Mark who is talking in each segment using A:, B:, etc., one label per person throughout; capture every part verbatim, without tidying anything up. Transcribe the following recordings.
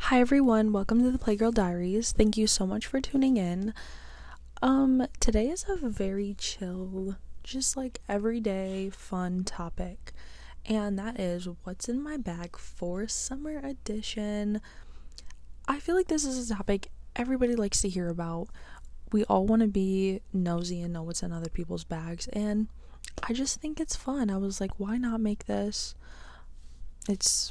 A: Hi everyone, welcome to the Playgirl Diaries. Thank you so much for tuning in. Um, today is a very chill, just like everyday fun topic, and that is what's in my bag for summer edition. I feel like this is a topic everybody likes to hear about. We all want to be nosy and know what's in other people's bags, and I just think it's fun. I was like, why not make this? It's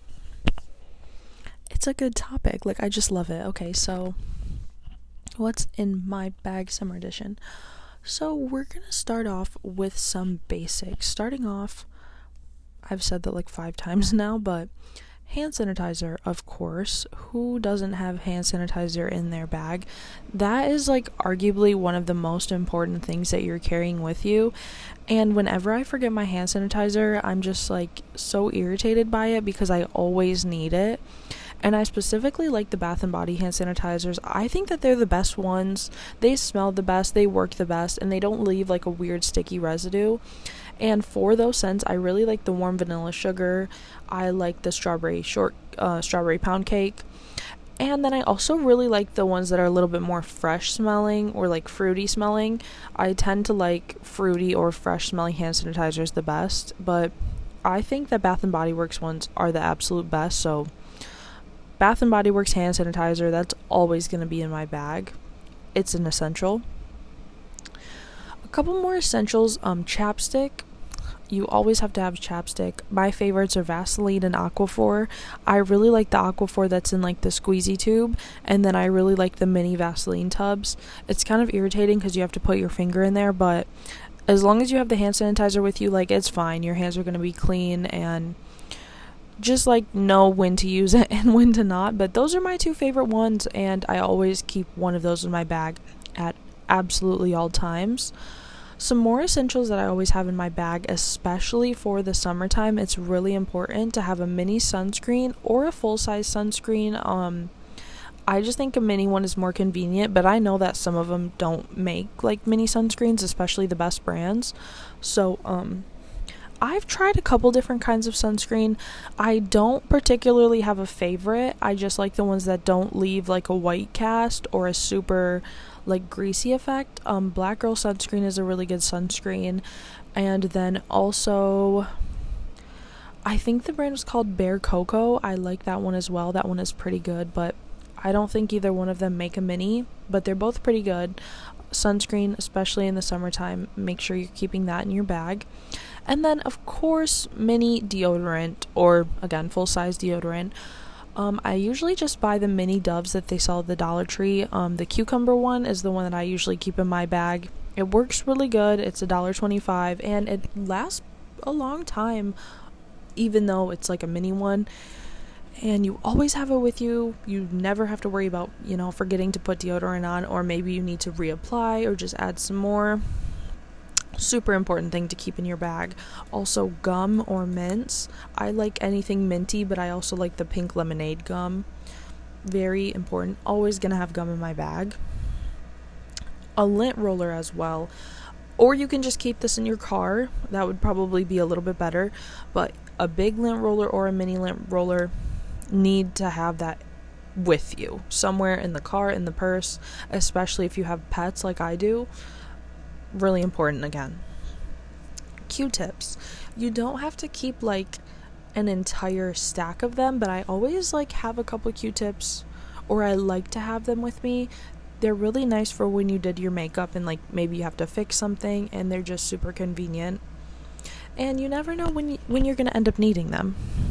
A: It's a good topic. Like, I just love it. Okay, so what's in my bag summer edition? So we're gonna start off with some basics. Starting off, I've said that like five times now, but hand sanitizer, of course. Who doesn't have hand sanitizer in their bag? That is like arguably one of the most important things that you're carrying with you. And whenever I forget my hand sanitizer, I'm just like so irritated by it because I always need it. And I specifically like the Bath and Body hand sanitizers. I think that they're the best ones. They smell the best, they work the best, and they don't leave like a weird sticky residue. And for those scents, I really like the warm vanilla sugar. I like the strawberry short uh, strawberry pound cake. And then I also really like the ones that are a little bit more fresh smelling or like fruity smelling. I tend to like fruity or fresh smelling hand sanitizers the best, but I think that Bath and Body Works ones are the absolute best. So Bath and Body Works hand sanitizer, that's always going to be in my bag. It's an essential. A couple more essentials, um, chapstick. You always have to have chapstick. My favorites are Vaseline and Aquaphor. I really like the Aquaphor that's in like the squeezy tube, and then I really like the mini Vaseline tubs. It's kind of irritating because you have to put your finger in there, but as long as you have the hand sanitizer with you, like, it's fine. Your hands are going to be clean, and just like know when to use it and when to not. But those are my two favorite ones, and I always keep one of those in my bag at absolutely all times. Some more essentials that I always have in my bag, especially for the summertime, it's really important to have a mini sunscreen or a full-size sunscreen. um I just think a mini one is more convenient, but I know that some of them don't make like mini sunscreens, especially the best brands. So um I've tried a couple different kinds of sunscreen. I don't particularly have a favorite. I just like the ones that don't leave like a white cast or a super like greasy effect. Um, Black Girl Sunscreen is a really good sunscreen. And then also, I think the brand was called Bare Cocoa. I like that one as well. That one is pretty good, but I don't think either one of them make a mini, but they're both pretty good. Sunscreen, especially in the summertime, make sure you're keeping that in your bag. And then, of course, mini deodorant, or again, full-size deodorant. Um, I usually just buy the mini Doves that they sell at the Dollar Tree. Um, the cucumber one is the one that I usually keep in my bag. It works really good. It's a dollar twenty-five, and it lasts a long time, even though it's like a mini one. And you always have it with you. You never have to worry about, you know, forgetting to put deodorant on, or maybe you need to reapply or just add some more. Super important thing to keep in your bag. Also, gum or mints. I like anything minty, but I also like the pink lemonade gum. Very important. Always gonna have gum in my bag. A lint roller as well. Or you can just keep this in your car. That would probably be a little bit better. But a big lint roller or a mini lint roller, need to have that with you somewhere in the car, in the purse, especially if you have pets like I do. Really important again. Q-tips. You don't have to keep like an entire stack of them, but I always like have a couple Q-tips, or I like to have them with me. They're really nice for when you did your makeup and like maybe you have to fix something, and they're just super convenient. And you never know when you, when you're going to end up needing them.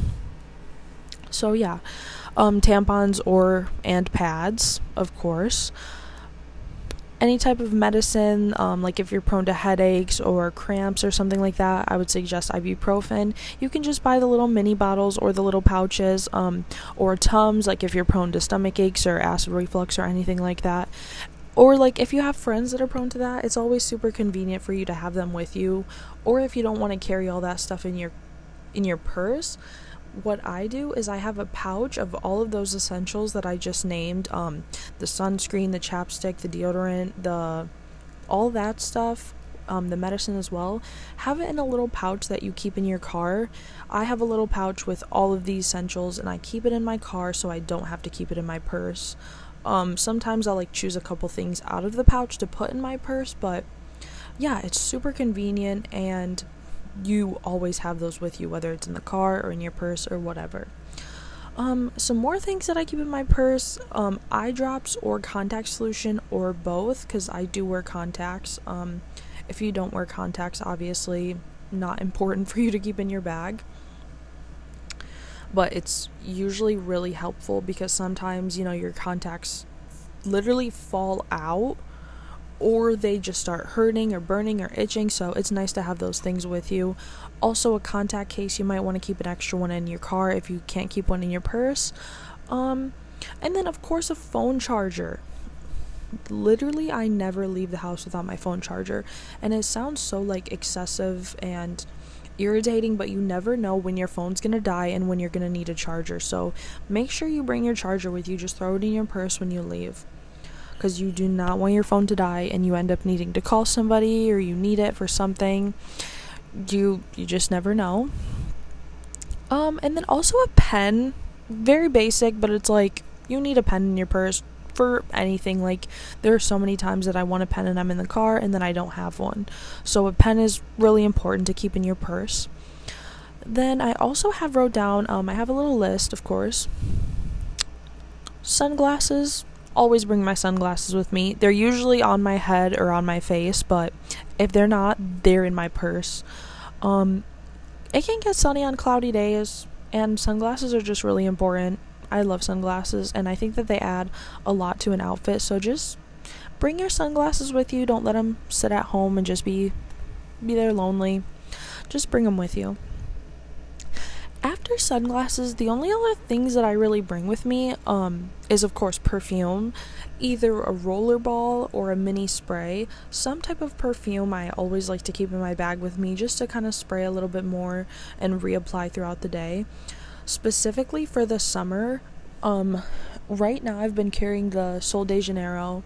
A: So yeah, um, tampons or and pads, of course. Any type of medicine, um, like if you're prone to headaches or cramps or something like that, I would suggest ibuprofen. You can just buy the little mini bottles or the little pouches, um, or Tums, like if you're prone to stomach aches or acid reflux or anything like that. Or like if you have friends that are prone to that, it's always super convenient for you to have them with you. Or if you don't want to carry all that stuff in your in your purse, what I do is I have a pouch of all of those essentials that I just named, um, the sunscreen, the chapstick, the deodorant, the all that stuff, um, the medicine as well, have it in a little pouch that you keep in your car. I have a little pouch with all of these essentials, and I keep it in my car so I don't have to keep it in my purse. Um, sometimes I'll like choose a couple things out of the pouch to put in my purse, but yeah, it's super convenient, and you always have those with you, whether it's in the car or in your purse or whatever. Um, some more things that I keep in my purse, um, eye drops or contact solution, or both, because I do wear contacts. Um, if you don't wear contacts, obviously not important for you to keep in your bag. But it's usually really helpful because sometimes, you know, your contacts literally fall out, or they just start hurting or burning or itching, so it's nice to have those things with you. Also, a contact case, you might want to keep an extra one in your car if you can't keep one in your purse. Um, and then, of course, a phone charger. Literally, I never leave the house without my phone charger, and it sounds so, like, excessive and irritating, but you never know when your phone's gonna die and when you're gonna need a charger, so make sure you bring your charger with you. Just throw it in your purse when you leave, because you do not want your phone to die and you end up needing to call somebody, or you need it for something. You you just never know. Um, and then also a pen. Very basic, but it's like, you need a pen in your purse for anything. Like, there are so many times that I want a pen and I'm in the car and then I don't have one. So a pen is really important to keep in your purse. Then I also have wrote down, um, I have a little list, of course. Sunglasses. Always bring my sunglasses with me. They're usually on my head or on my face, but if they're not, they're in my purse. Um, it can get sunny on cloudy days, and sunglasses are just really important. I love sunglasses, and I think that they add a lot to an outfit, so just bring your sunglasses with you. Don't let them sit at home and just be be there lonely. Just bring them with you. After sunglasses, the only other things that I really bring with me um, is, of course, perfume. Either a rollerball or a mini spray. Some type of perfume I always like to keep in my bag with me, just to kind of spray a little bit more and reapply throughout the day. Specifically for the summer, um, right now I've been carrying the Sol de Janeiro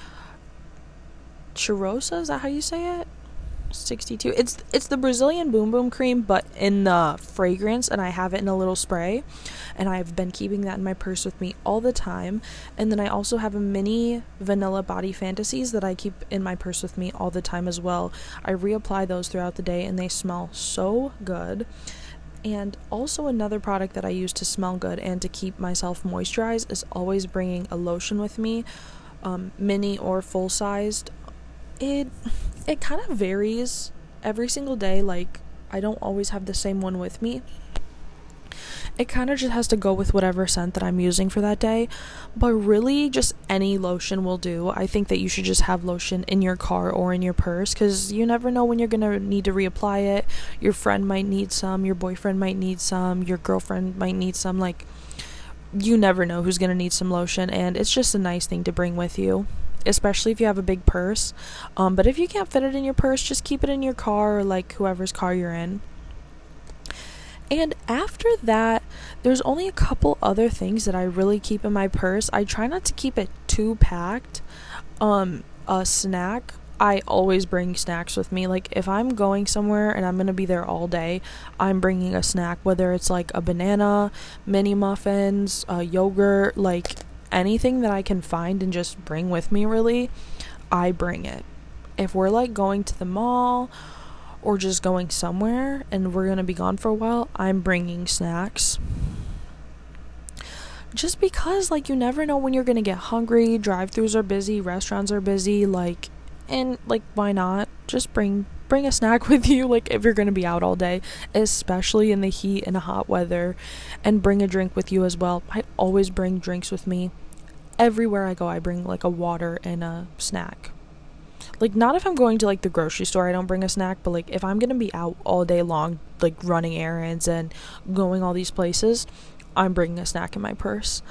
A: Cheirosa, is that how you say it? sixty-two. It's it's the Brazilian Boom Boom cream, but in the fragrance, and I have it in a little spray, and I've been keeping that in my purse with me all the time. And then I also have a mini vanilla body fantasies that I keep in my purse with me all the time as well. I reapply those throughout the day, and they smell so good. And also another product that I use to smell good and to keep myself moisturized is always bringing a lotion with me, um, mini or full sized. It it kind of varies every single day. Like, I don't always have the same one with me. It kind of just has to go with whatever scent that I'm using for that day. But really, just any lotion will do. I think that you should just have lotion in your car or in your purse, because you never know when you're going to need to reapply it. Your friend might need some. Your boyfriend might need some. Your girlfriend might need some. Like, you never know who's going to need some lotion. And it's just a nice thing to bring with you, especially if you have a big purse. Um, but if you can't fit it in your purse, just keep it in your car, or like whoever's car you're in. And after that, there's only a couple other things that I really keep in my purse. I try not to keep it too packed. Um, a snack. I always bring snacks with me. Like, if I'm going somewhere and I'm going to be there all day, I'm bringing a snack, whether it's like a banana, mini muffins, a yogurt, like anything that I can find and just bring with me, really, I bring it. If we're like going to the mall or just going somewhere and we're going to be gone for a while, I'm bringing snacks. Just because, like, you never know when you're going to get hungry. Drive-thrus are busy, restaurants are busy, like, and like, why not just bring bring a snack with you, like, if you're going to be out all day, especially in the heat and hot weather. And bring a drink with you as well. I always bring drinks with me. Everywhere I go, I bring like a water and a snack. Like, not if I'm going to like the grocery store, I don't bring a snack, but like if I'm going to be out all day long, like running errands and going all these places, I'm bringing a snack in my purse.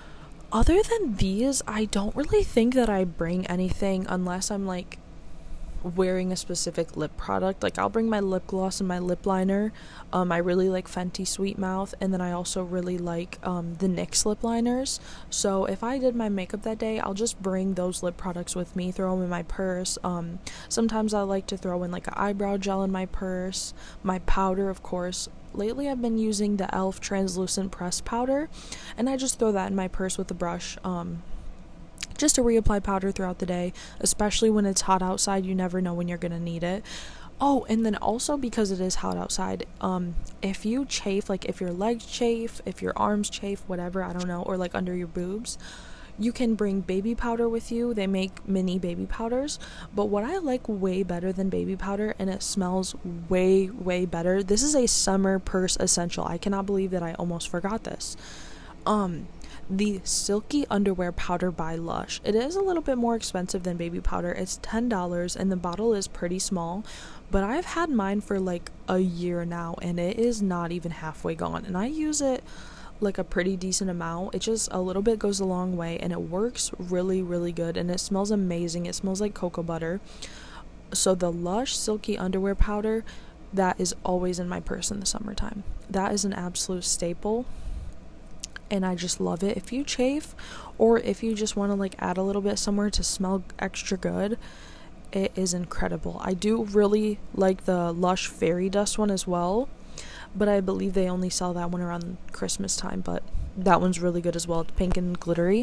A: Other than these, I don't really think that I bring anything unless I'm like wearing a specific lip product. Like, I'll bring my lip gloss and my lip liner. um I really like Fenty Sweet Mouth, and then I also really like um the NYX lip liners. So if I did my makeup that day, I'll just bring those lip products with me, throw them in my purse. Um sometimes I like to throw in like an eyebrow gel in my purse, my powder, of course. Lately I've been using the e l f translucent pressed powder, and I just throw that in my purse with a brush, um just to reapply powder throughout the day, especially when it's hot outside. You never know when you're gonna need it. Oh, and then also, because it is hot outside, um if you chafe, like if your legs chafe, if your arms chafe, whatever, I don't know, or like under your boobs, you can bring baby powder with you. They make mini baby powders, but what I like way better than baby powder, and it smells way way better, this is a summer purse essential. I cannot believe that I almost forgot this. um the Silky Underwear Powder by Lush. It is a little bit more expensive than baby powder. It's ten dollars, and the bottle is pretty small, but I've had mine for like a year now, and it is not even halfway gone, and I use it like a pretty decent amount. It just a little bit goes a long way, and it works really really good, and it smells amazing. It smells like cocoa butter. So the Lush Silky Underwear Powder, that is always in my purse in the summertime. That is an absolute staple, and I just love it. If you chafe, or if you just want to like add a little bit somewhere to smell extra good, it is incredible. I do really like the Lush Fairy Dust one as well, but I believe they only sell that one around Christmas time, but that one's really good as well. It's pink and glittery.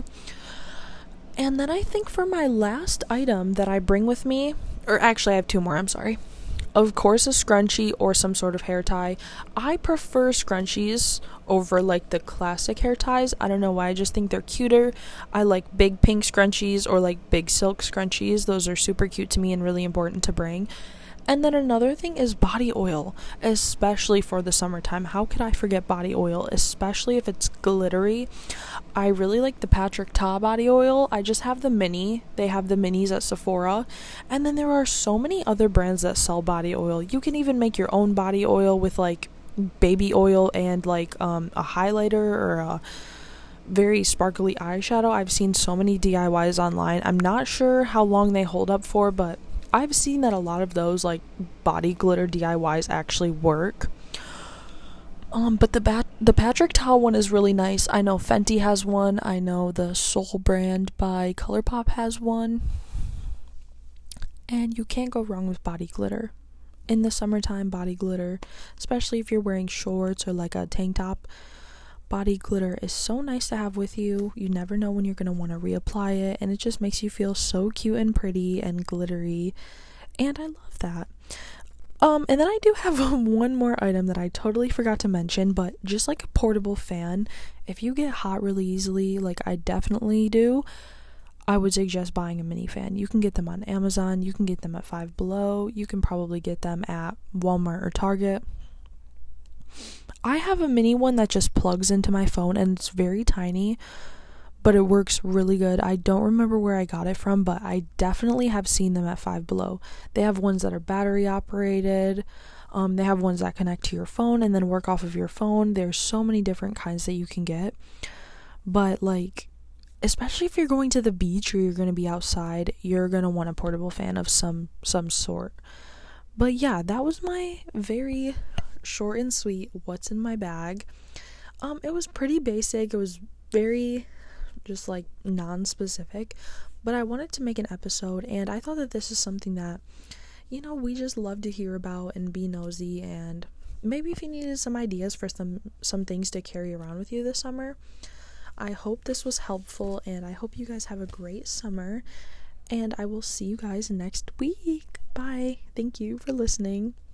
A: And then I think for my last item that I bring with me, or actually I have two more, I'm sorry. Of course, a scrunchie or some sort of hair tie. I prefer scrunchies over like the classic hair ties. I don't know why, I just think they're cuter. I like big pink scrunchies or like big silk scrunchies. Those are super cute to me and really important to bring. And then another thing is body oil, especially for the summertime. How could I forget body oil, especially if it's glittery? I really like the Patrick Ta body oil. I just have the mini. They have the minis at Sephora. And then there are so many other brands that sell body oil. You can even make your own body oil with like baby oil and like um, a highlighter or a very sparkly eyeshadow. I've seen so many D I Ys online. I'm not sure how long they hold up for, but I've seen that a lot of those like body glitter D I Ys actually work. Um, but the bat- the Patrick Ta one is really nice. I know Fenty has one. I know the Soul brand by ColourPop has one. And you can't go wrong with body glitter. In the summertime, body glitter, especially if you're wearing shorts or like a tank top, body glitter is so nice to have with you. You never know when you're going to want to reapply it, and it just makes you feel so cute and pretty and glittery, and I love that. Um, and then I do have one more item that I totally forgot to mention, but just like a portable fan. If you get hot really easily, like I definitely do, I would suggest buying a mini fan. You can get them on Amazon, you can get them at Five Below, you can probably get them at Walmart or Target. I have a mini one that just plugs into my phone, and it's very tiny, but it works really good. I don't remember where I got it from, but I definitely have seen them at Five Below. They have ones that are battery operated. Um, they have ones that connect to your phone and then work off of your phone. There's so many different kinds that you can get. But like, especially if you're going to the beach or you're going to be outside, you're going to want a portable fan of some some sort. But yeah, that was my very short and sweet what's in my bag. Um, it was pretty basic. It was very just like non-specific, but I wanted to make an episode, and I thought that this is something that, you know, we just love to hear about and be nosy, and maybe if you needed some ideas for some some things to carry around with you this summer. I hope this was helpful, and I hope you guys have a great summer, and I will see you guys next week. Bye. Thank you for listening.